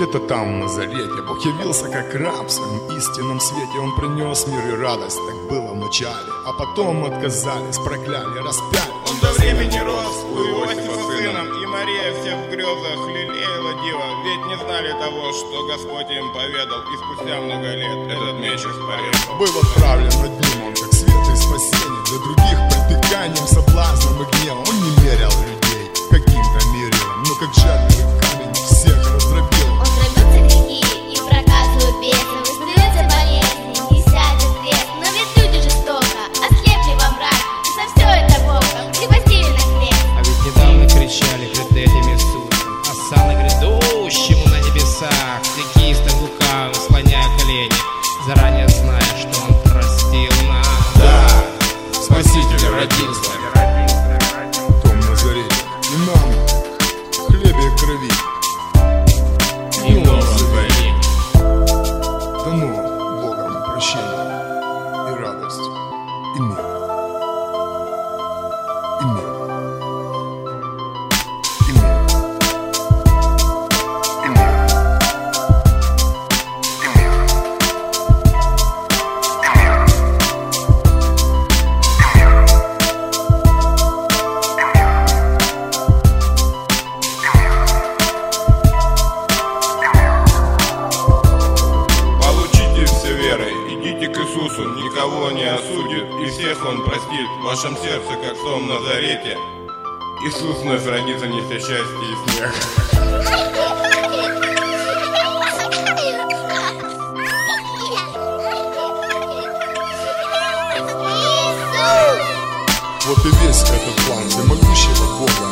Где-то там, в Назарете, Бог явился как раб в своем истинном свете. Он принес мир и радость, так было вначале. А потом отказались, прокляли, распяли. Он до времени рос у Иосифа сыном, и Мария всех в грезах лелеяла дива. Ведь не знали того, что Господь им поведал, и спустя много лет этот меч испарил. Был отправлен над ним он, как свет и спасение. Для других притыканием, соблазном и гневом. Он не мерял людей каким-то мерилом, но как жадный камень всех раздробил. Он дробился грехи и проказывают бесов, остаются болезни, не сядет крест. Но ведь люди жестоко, ослепли во мрак, и за все это Бога припустили на крест. А ведь недавно кричали пред этим Иисусом о сане грядущему на небесах, текистом лукавым склоняя колени, заранее зная, что Он простил нас. Да, Спаситель родился в том Назарете, и нам в хлебе и крови И новом творении дано Богом прощение и радость, и мир, и мир, и мир, и мир, и мир, и мир. получите все верой, идите к Иисусу, никого не осудит, и всех Он простит. В вашем сердце, как в том Назарете, Иисус вновь родится, неся счастье и смех. Вот и весь этот план всемогущего Бога.